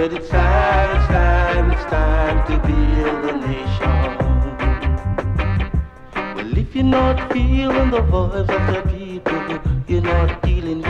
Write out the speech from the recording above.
said it's time to build a nation. Well, if you're not feeling the voice of the people, you're not dealing